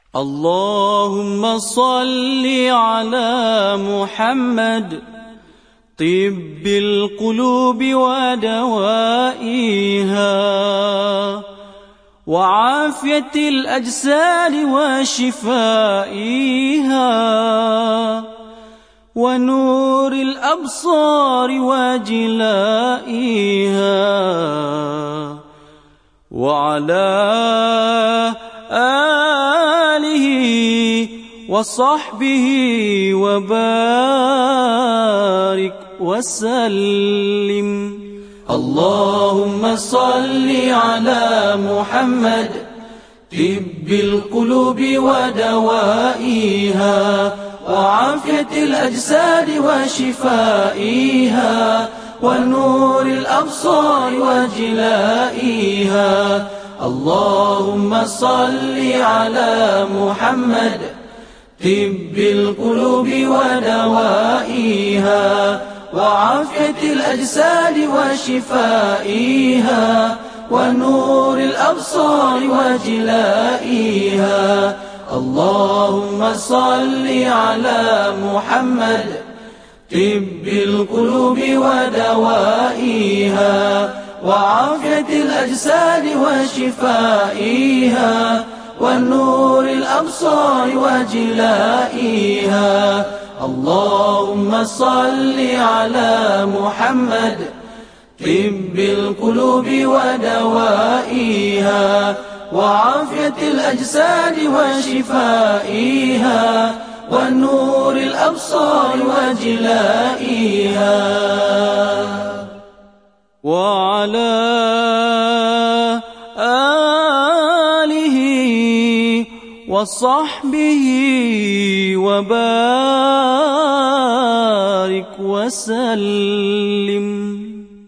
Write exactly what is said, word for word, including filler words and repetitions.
اللهم صل على محمد طب القلوب ودوائها وعافية الأجساد وشفائها ونور الأبصار وجلائها وعلى آله وصحبه وبارك وسلم. اللهم صل على محمد طب القلوب ودوائها وعافية الأجساد وشفائها ونور الأبصار وجلائها. اللهم صل على محمد طب القلوب ودوائها وعافية الأجساد وشفائها ونور الأبصار وجلائها. اللهم صل على محمد طب القلوب ودوائها وعافية الأجساد وشفائها ونور الأبصار وجلائها. اللهم صل على محمد طب القلوب ودوائها وعافية الأجساد وشفائها ونور الأبصار وجلائها. وعلى آله وصحبه وبارك وسلم.